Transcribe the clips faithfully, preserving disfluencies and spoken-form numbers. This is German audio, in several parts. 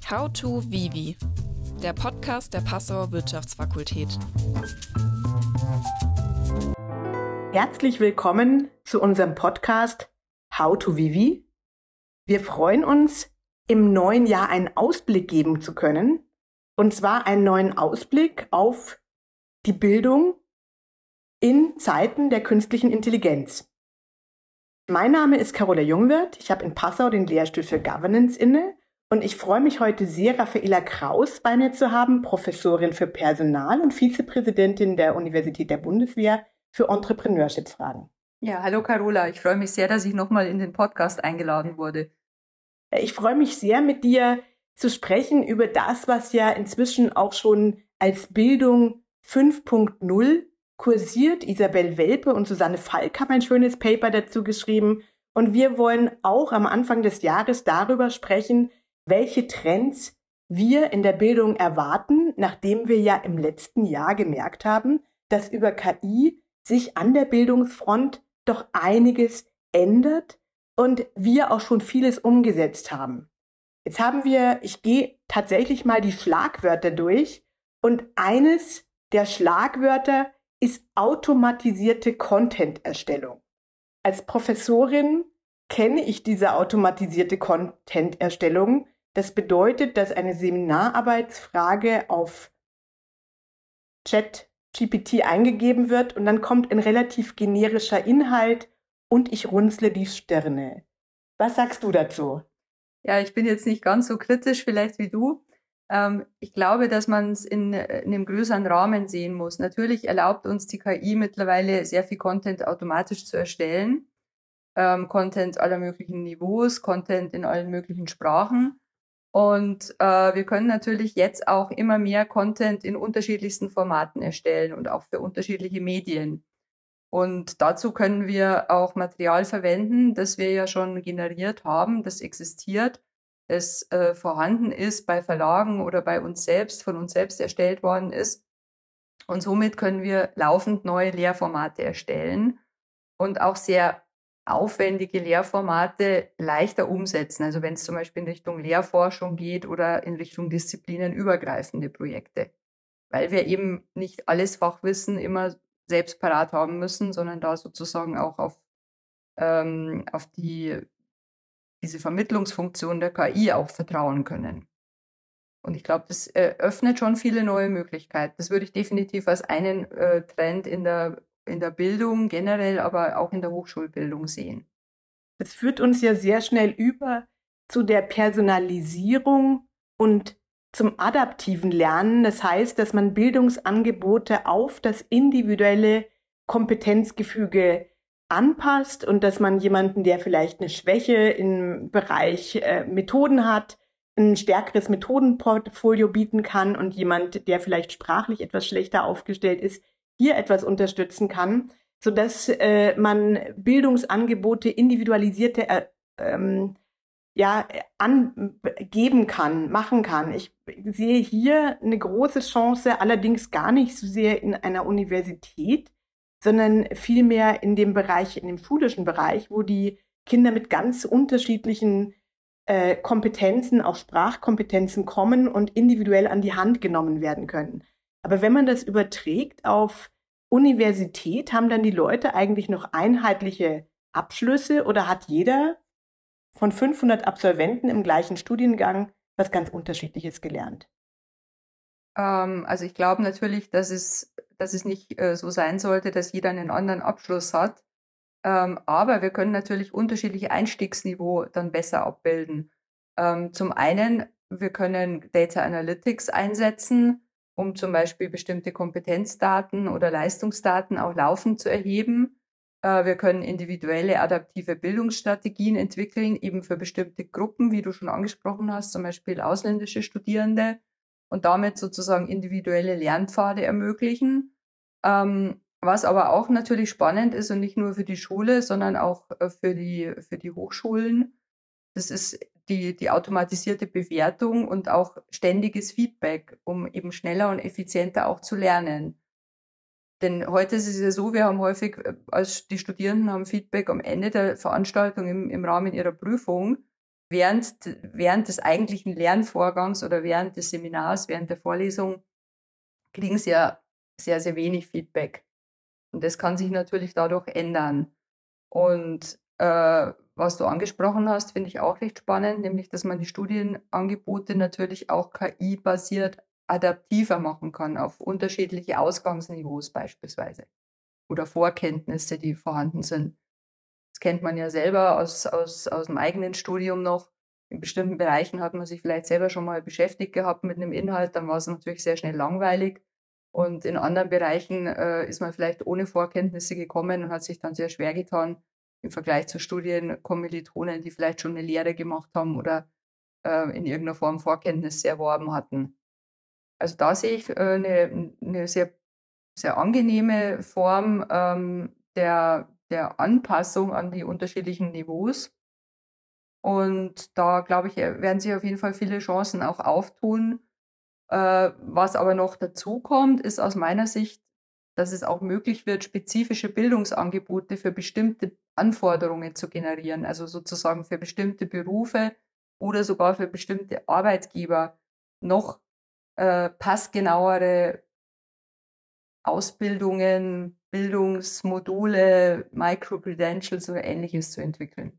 How to Vivi, der Podcast der Passauer Wirtschaftsfakultät. Herzlich willkommen zu unserem Podcast How to Vivi. Wir freuen uns, im neuen Jahr einen Ausblick geben zu können, und zwar einen neuen Ausblick auf die Bildung in Zeiten der künstlichen Intelligenz. Mein Name ist Carola Jungwirth, ich habe in Passau den Lehrstuhl für Governance inne und ich freue mich heute sehr, Raffaela Kraus bei mir zu haben, Professorin für Personal und Vizepräsidentin der Universität der Bundeswehr für Entrepreneurship-Fragen. Ja, hallo Carola, ich freue mich sehr, dass ich nochmal in den Podcast eingeladen wurde. Ich freue mich sehr, mit dir zu sprechen über das, was ja inzwischen auch schon als Bildung fünf Punkt null kursiert. Isabel Welpe und Susanne Falk haben ein schönes Paper dazu geschrieben. Und wir wollen auch am Anfang des Jahres darüber sprechen, welche Trends wir in der Bildung erwarten, nachdem wir ja im letzten Jahr gemerkt haben, dass über K I sich an der Bildungsfront doch einiges ändert und wir auch schon vieles umgesetzt haben. Jetzt haben wir, ich gehe tatsächlich mal die Schlagwörter durch und eines der Schlagwörter ist automatisierte Content-Erstellung. Als Professorin kenne ich diese automatisierte Content-Erstellung. Das bedeutet, dass eine Seminararbeitsfrage auf ChatGPT eingegeben wird und dann kommt ein relativ generischer Inhalt und ich runzle die Stirne. Was sagst du dazu? Ja, ich bin jetzt nicht ganz so kritisch vielleicht wie du. Ähm, ich glaube, dass man es in, in einem größeren Rahmen sehen muss. Natürlich erlaubt uns die K I mittlerweile sehr viel Content automatisch zu erstellen. Ähm, Content aller möglichen Niveaus, Content in allen möglichen Sprachen. Und äh, wir können natürlich jetzt auch immer mehr Content in unterschiedlichsten Formaten erstellen und auch für unterschiedliche Medien. Und dazu können wir auch Material verwenden, das wir ja schon generiert haben, das existiert, das äh, vorhanden ist bei Verlagen oder bei uns selbst, von uns selbst erstellt worden ist. Und somit können wir laufend neue Lehrformate erstellen und auch sehr aufwendige Lehrformate leichter umsetzen. Also wenn es zum Beispiel in Richtung Lehrforschung geht oder in Richtung disziplinenübergreifende Projekte. Weil wir eben nicht alles Fachwissen immer selbst parat haben müssen, sondern da sozusagen auch auf, ähm, auf die, diese Vermittlungsfunktion der K I auch vertrauen können. Und ich glaube, das eröffnet schon viele neue Möglichkeiten. Das würde ich definitiv als einen äh, Trend in der in der Bildung generell, aber auch in der Hochschulbildung sehen. Das führt uns ja sehr schnell über zu der Personalisierung und zum adaptiven Lernen. Das heißt, dass man Bildungsangebote auf das individuelle Kompetenzgefüge anpasst und dass man jemanden, der vielleicht eine Schwäche im Bereich äh, Methoden hat, ein stärkeres Methodenportfolio bieten kann und jemand, der vielleicht sprachlich etwas schlechter aufgestellt ist, hier etwas unterstützen kann, sodass äh, man Bildungsangebote individualisierte äh, ähm, ja, angeben kann, machen kann. Ich sehe hier eine große Chance, allerdings gar nicht so sehr in einer Universität, sondern vielmehr in dem Bereich, in dem schulischen Bereich, wo die Kinder mit ganz unterschiedlichen äh, Kompetenzen, auch Sprachkompetenzen kommen und individuell an die Hand genommen werden können. Aber wenn man das überträgt auf Universität, haben dann die Leute eigentlich noch einheitliche Abschlüsse oder hat jeder von fünfhundert Absolventen im gleichen Studiengang was ganz Unterschiedliches gelernt? Ähm, also ich glaube natürlich, dass es, dass es nicht äh, so sein sollte, dass jeder einen anderen Abschluss hat. Ähm, aber wir können natürlich unterschiedliche Einstiegsniveau dann besser abbilden. Ähm, zum einen, wir können Data Analytics einsetzen, um zum Beispiel bestimmte Kompetenzdaten oder Leistungsdaten auch laufend zu erheben. Äh, wir können individuelle adaptive Bildungsstrategien entwickeln, eben für bestimmte Gruppen, wie du schon angesprochen hast, zum Beispiel ausländische Studierende und damit sozusagen individuelle Lernpfade ermöglichen. Ähm, was aber auch natürlich spannend ist und nicht nur für die Schule, sondern auch äh, für die, für die Hochschulen, das ist die, die automatisierte Bewertung und auch ständiges Feedback, um eben schneller und effizienter auch zu lernen. Denn heute ist es ja so, wir haben häufig, als die Studierenden haben Feedback am Ende der Veranstaltung im, im Rahmen ihrer Prüfung. während, während des eigentlichen Lernvorgangs oder während des Seminars, während der Vorlesung, kriegen sie ja sehr, sehr wenig Feedback. Und das kann sich natürlich dadurch ändern. Und äh, was du angesprochen hast, finde ich auch recht spannend, nämlich, dass man die Studienangebote natürlich auch K I-basiert adaptiver machen kann, auf unterschiedliche Ausgangsniveaus beispielsweise oder Vorkenntnisse, die vorhanden sind. Das kennt man ja selber aus, aus, aus dem eigenen Studium noch. In bestimmten Bereichen hat man sich vielleicht selber schon mal beschäftigt gehabt mit einem Inhalt, dann war es natürlich sehr schnell langweilig. Und in anderen Bereichen äh, ist man vielleicht ohne Vorkenntnisse gekommen und hat sich dann sehr schwer getan im Vergleich zu Studienkommilitonen, die vielleicht schon eine Lehre gemacht haben oder äh, in irgendeiner Form Vorkenntnisse erworben hatten. Also da sehe ich äh, eine, eine sehr, sehr angenehme Form ähm, der, der Anpassung an die unterschiedlichen Niveaus. Und da, glaube ich, werden sich auf jeden Fall viele Chancen auch auftun. Äh, was aber noch dazu kommt, ist aus meiner Sicht, dass es auch möglich wird, spezifische Bildungsangebote für bestimmte Anforderungen zu generieren, also sozusagen für bestimmte Berufe oder sogar für bestimmte Arbeitgeber noch äh, passgenauere Ausbildungen, Bildungsmodule, Micro-Credentials oder Ähnliches zu entwickeln.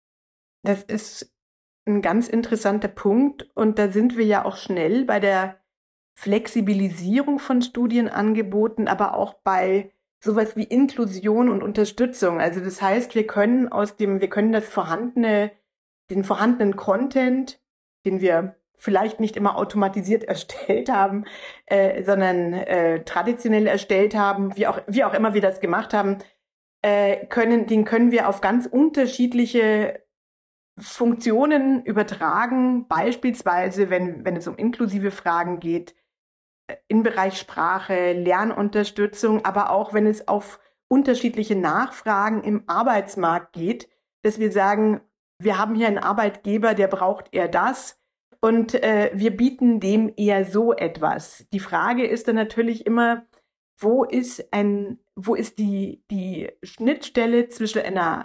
Das ist ein ganz interessanter Punkt und da sind wir ja auch schnell bei der Flexibilisierung von Studienangeboten, aber auch bei sowas wie Inklusion und Unterstützung. Also das heißt, wir können aus dem, wir können das vorhandene, den vorhandenen Content, den wir vielleicht nicht immer automatisiert erstellt haben, äh, sondern äh, traditionell erstellt haben, wie auch, wie auch immer wir das gemacht haben, äh, können, den können wir auf ganz unterschiedliche Funktionen übertragen, beispielsweise, wenn, wenn es um inklusive Fragen geht, im Bereich Sprache, Lernunterstützung, aber auch wenn es auf unterschiedliche Nachfragen im Arbeitsmarkt geht, dass wir sagen, wir haben hier einen Arbeitgeber, der braucht eher das und äh, wir bieten dem eher so etwas. Die Frage ist dann natürlich immer, wo ist ein, wo ist die, die Schnittstelle zwischen einer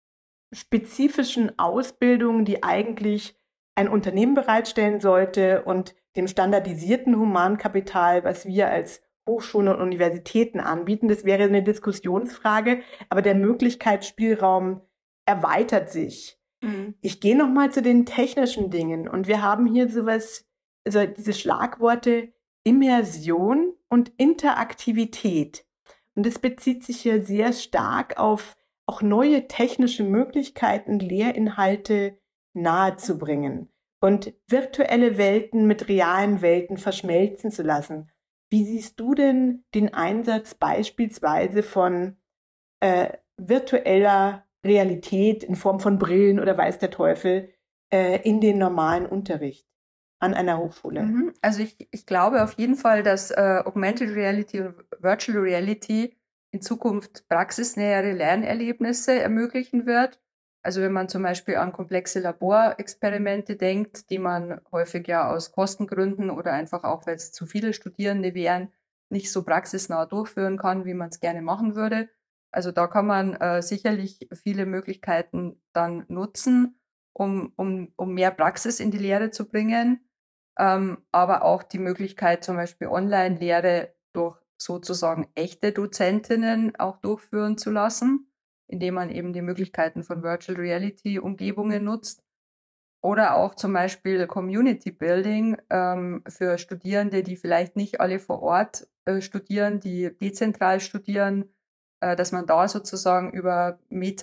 spezifischen Ausbildung, die eigentlich ein Unternehmen bereitstellen sollte, und dem standardisierten Humankapital, was wir als Hochschulen und Universitäten anbieten. Das wäre eine Diskussionsfrage, aber der Möglichkeitsspielraum erweitert sich. Mhm. Ich gehe noch mal zu den technischen Dingen und wir haben hier sowas, also diese Schlagworte Immersion und Interaktivität. Und das bezieht sich hier sehr stark auf auch neue technische Möglichkeiten, Lehrinhalte nahezubringen und virtuelle Welten mit realen Welten verschmelzen zu lassen. Wie siehst du denn den Einsatz beispielsweise von äh, virtueller Realität in Form von Brillen oder weiß der Teufel äh, in den normalen Unterricht an einer Hochschule? Also ich, ich glaube auf jeden Fall, dass äh, Augmented Reality und Virtual Reality in Zukunft praxisnähere Lernerlebnisse ermöglichen wird. Also wenn man zum Beispiel an komplexe Laborexperimente denkt, die man häufig ja aus Kostengründen oder einfach auch, weil es zu viele Studierende wären, nicht so praxisnah durchführen kann, wie man es gerne machen würde. Also da kann man äh, sicherlich viele Möglichkeiten dann nutzen, um, um, um mehr Praxis in die Lehre zu bringen. Ähm, aber auch die Möglichkeit, zum Beispiel Online-Lehre durch sozusagen echte Dozentinnen auch durchführen zu lassen, indem man eben die Möglichkeiten von Virtual Reality Umgebungen nutzt. Oder auch zum Beispiel Community Building ähm, für Studierende, die vielleicht nicht alle vor Ort äh, studieren, die dezentral studieren, äh, dass man da sozusagen über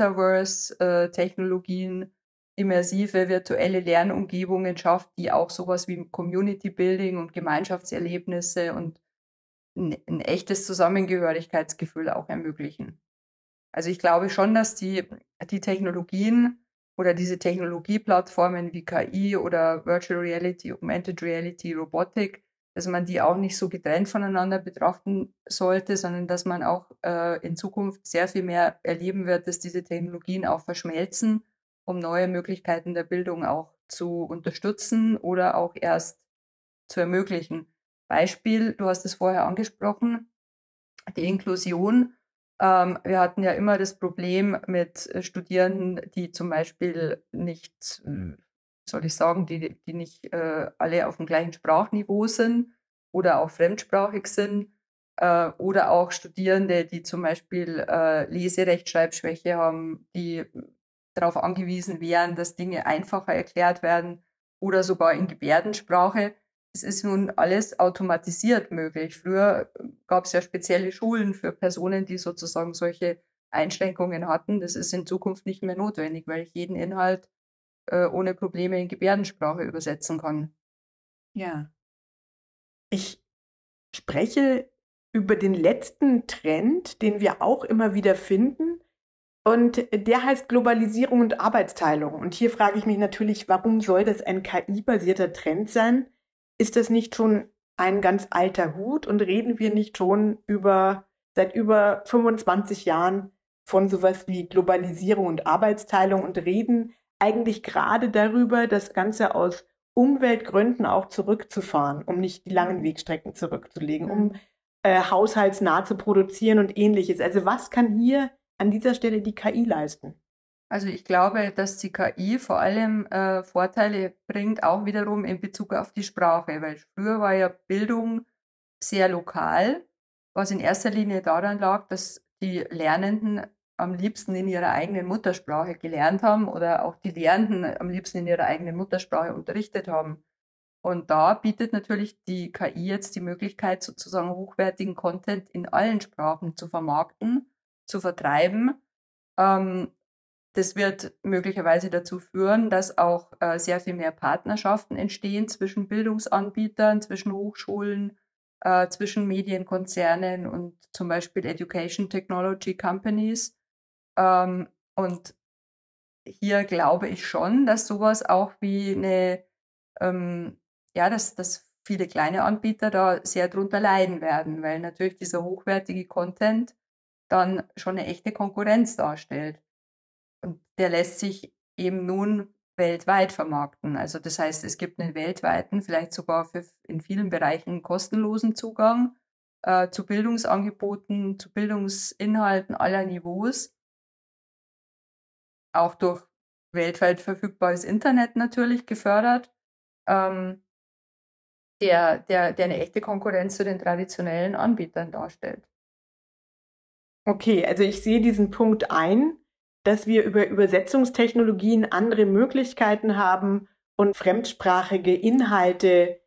Metaverse-Technologien immersive virtuelle Lernumgebungen schafft, die auch sowas wie Community Building und Gemeinschaftserlebnisse und ein, ein echtes Zusammengehörigkeitsgefühl auch ermöglichen. Also ich glaube schon, dass die, die Technologien oder diese Technologieplattformen wie K I oder Virtual Reality, Augmented Reality, Robotik, dass man die auch nicht so getrennt voneinander betrachten sollte, sondern dass man auch äh, in Zukunft sehr viel mehr erleben wird, dass diese Technologien auch verschmelzen, um neue Möglichkeiten der Bildung auch zu unterstützen oder auch erst zu ermöglichen. Beispiel, du hast es vorher angesprochen, die Inklusion. Ähm, wir hatten ja immer das Problem mit Studierenden, die zum Beispiel nicht soll ich sagen, die, die nicht äh, alle auf dem gleichen Sprachniveau sind oder auch fremdsprachig sind, äh, oder auch Studierende, die zum Beispiel äh, Leserechtschreibschwäche haben, die darauf angewiesen wären, dass Dinge einfacher erklärt werden oder sogar in Gebärdensprache. Es ist nun alles automatisiert möglich. Früher gab es ja spezielle Schulen für Personen, die sozusagen solche Einschränkungen hatten. Das ist in Zukunft nicht mehr notwendig, weil ich jeden Inhalt äh, ohne Probleme in Gebärdensprache übersetzen kann. Ja. Ich spreche über den letzten Trend, den wir auch immer wieder finden. Und der heißt Globalisierung und Arbeitsteilung. Und hier frage ich mich natürlich, warum soll das ein K I-basierter Trend sein? Ist das nicht schon ein ganz alter Hut? Und reden wir nicht schon über seit über fünfundzwanzig Jahren von sowas wie Globalisierung und Arbeitsteilung und reden eigentlich gerade darüber, das Ganze aus Umweltgründen auch zurückzufahren, um nicht die langen Wegstrecken zurückzulegen, um äh, haushaltsnah zu produzieren und ähnliches. Also was kann hier an dieser Stelle die K I leisten? Also ich glaube, dass die K I vor allem äh, Vorteile bringt, auch wiederum in Bezug auf die Sprache, weil früher war ja Bildung sehr lokal, was in erster Linie daran lag, dass die Lernenden am liebsten in ihrer eigenen Muttersprache gelernt haben oder auch die Lehrenden am liebsten in ihrer eigenen Muttersprache unterrichtet haben. Und da bietet natürlich die K I jetzt die Möglichkeit, sozusagen hochwertigen Content in allen Sprachen zu vermarkten, zu vertreiben. Ähm, das wird möglicherweise dazu führen, dass auch äh, sehr viel mehr Partnerschaften entstehen zwischen Bildungsanbietern, zwischen Hochschulen, äh, zwischen Medienkonzernen und zum Beispiel Education Technology Companies. Ähm, und hier glaube ich schon, dass sowas auch wie eine, ähm, ja, dass, dass viele kleine Anbieter da sehr drunter leiden werden, weil natürlich dieser hochwertige Content dann schon eine echte Konkurrenz darstellt. Und der lässt sich eben nun weltweit vermarkten. Also das heißt, es gibt einen weltweiten, vielleicht sogar für in vielen Bereichen kostenlosen Zugang äh, zu Bildungsangeboten, zu Bildungsinhalten aller Niveaus, auch durch weltweit verfügbares Internet natürlich gefördert, ähm, der, der, der eine echte Konkurrenz zu den traditionellen Anbietern darstellt. Okay, also ich sehe diesen Punkt ein, dass wir über Übersetzungstechnologien andere Möglichkeiten haben und fremdsprachige Inhalte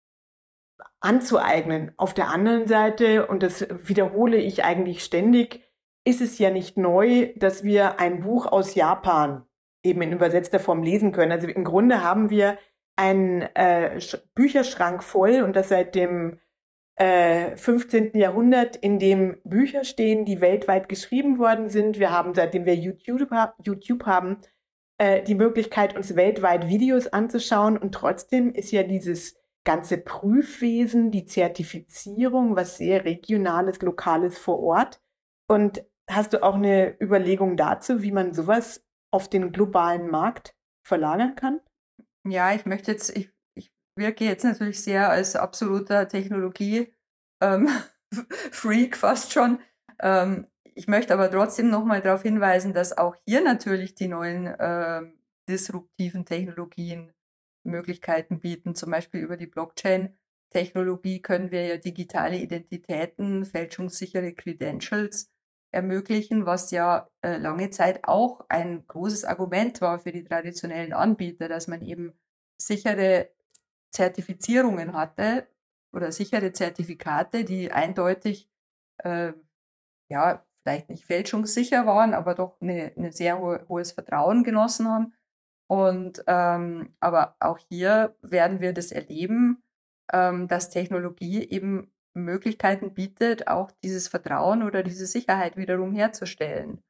anzueignen. Auf der anderen Seite, und das wiederhole ich eigentlich ständig, ist es ja nicht neu, dass wir ein Buch aus Japan eben in übersetzter Form lesen können. Also im Grunde haben wir einen äh, Bücherschrank voll und das seit dem äh, fünfzehnten Jahrhundert, in dem Bücher stehen, die weltweit geschrieben worden sind. Wir haben, seitdem wir YouTube, YouTube haben, äh, die Möglichkeit, uns weltweit Videos anzuschauen. Und trotzdem ist ja dieses ganze Prüfwesen, die Zertifizierung, was sehr Regionales, Lokales vor Ort. Und hast du auch eine Überlegung dazu, wie man sowas auf den globalen Markt verlagern kann? Ja, ich möchte jetzt, ich, ich wirke jetzt natürlich sehr als absoluter Technologie ähm, Freak fast schon. Ähm, ich möchte aber trotzdem nochmal darauf hinweisen, dass auch hier natürlich die neuen ähm, disruptiven Technologien Möglichkeiten bieten. Zum Beispiel über die Blockchain-Technologie können wir ja digitale Identitäten, fälschungssichere Credentials ermöglichen, was ja äh, lange Zeit auch ein großes Argument war für die traditionellen Anbieter, dass man eben sichere Zertifizierungen hatte oder sichere Zertifikate, die eindeutig äh, ja vielleicht nicht fälschungssicher waren, aber doch eine, eine sehr hohe, hohes Vertrauen genossen haben. Und ähm, aber auch hier werden wir das erleben, ähm, dass Technologie eben Möglichkeiten bietet, auch dieses Vertrauen oder diese Sicherheit wiederum herzustellen.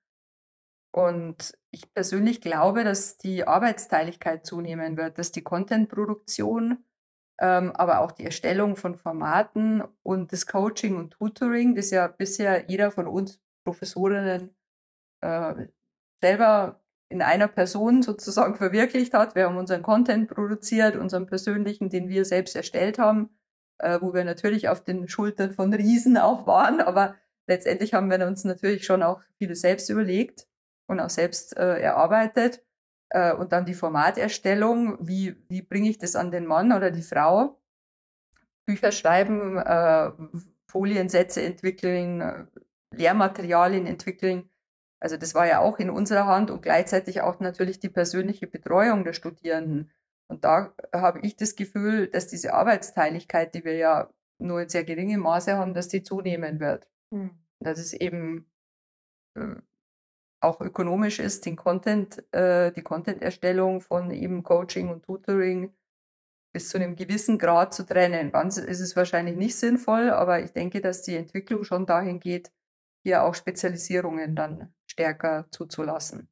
Und ich persönlich glaube, dass die Arbeitsteiligkeit zunehmen wird, dass die Contentproduktion, ähm, aber auch die Erstellung von Formaten und das Coaching und Tutoring, das ja bisher jeder von uns Professorinnen äh, selber in einer Person sozusagen verwirklicht hat. Wir haben unseren Content produziert, unseren persönlichen, den wir selbst erstellt haben, äh, wo wir natürlich auf den Schultern von Riesen auch waren, aber letztendlich haben wir uns natürlich schon auch vieles selbst überlegt und auch selbst äh, erarbeitet. Äh, und dann die Formaterstellung, wie, wie bringe ich das an den Mann oder die Frau? Bücher schreiben, äh, Foliensätze entwickeln, äh, Lehrmaterialien entwickeln. Also das war ja auch in unserer Hand und gleichzeitig auch natürlich die persönliche Betreuung der Studierenden. Und da habe ich das Gefühl, dass diese Arbeitsteiligkeit, die wir ja nur in sehr geringem Maße haben, dass die zunehmen wird. Mhm. Dass es eben äh, auch ökonomisch ist, den Content, äh, die Content-Erstellung von eben Coaching und Tutoring bis zu einem gewissen Grad zu trennen. Ganz ist es wahrscheinlich nicht sinnvoll, aber ich denke, dass die Entwicklung schon dahin geht, hier auch Spezialisierungen dann stärker zuzulassen.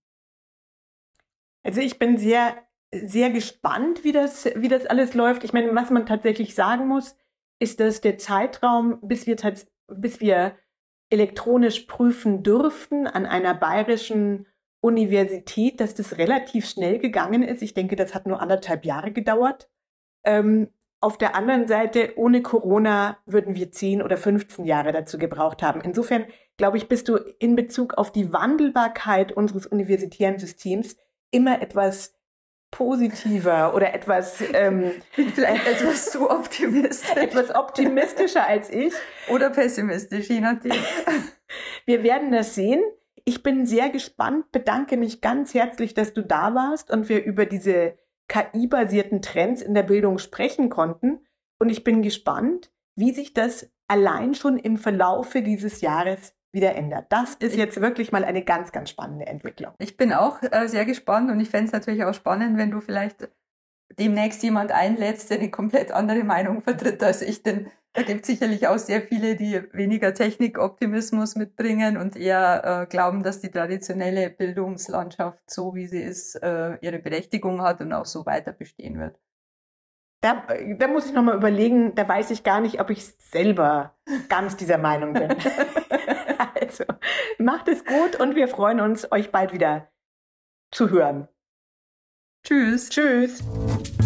Also ich bin sehr, sehr gespannt, wie das, wie das alles läuft. Ich meine, was man tatsächlich sagen muss, ist, dass der Zeitraum, bis wir, bis wir elektronisch prüfen dürften an einer bayerischen Universität, dass das relativ schnell gegangen ist. Ich denke, das hat nur anderthalb Jahre gedauert. Ähm, auf der anderen Seite, ohne Corona würden wir zehn oder fünfzehn Jahre dazu gebraucht haben. Insofern, glaube ich, bist du in Bezug auf die Wandelbarkeit unseres universitären Systems immer etwas positiver oder etwas ähm, vielleicht etwas zu optimistisch. etwas optimistischer als ich. Oder pessimistisch, je nachdem. Wir werden das sehen. Ich bin sehr gespannt, bedanke mich ganz herzlich, dass du da warst und wir über diese K I-basierten Trends in der Bildung sprechen konnten. Und ich bin gespannt, wie sich das allein schon im Verlaufe dieses Jahres wieder ändert. Das ist jetzt wirklich mal eine ganz, ganz spannende Entwicklung. Ich bin auch äh, sehr gespannt und ich fände es natürlich auch spannend, wenn du vielleicht demnächst jemand einlädst, der eine komplett andere Meinung vertritt als ich, denn da gibt es sicherlich auch sehr viele, die weniger Technikoptimismus mitbringen und eher äh, glauben, dass die traditionelle Bildungslandschaft, so wie sie ist, äh, ihre Berechtigung hat und auch so weiter bestehen wird. Da, da muss ich nochmal überlegen, da weiß ich gar nicht, ob ich selber ganz dieser Meinung bin. Also, macht es gut und wir freuen uns, euch bald wieder zu hören. Tschüss. Tschüss.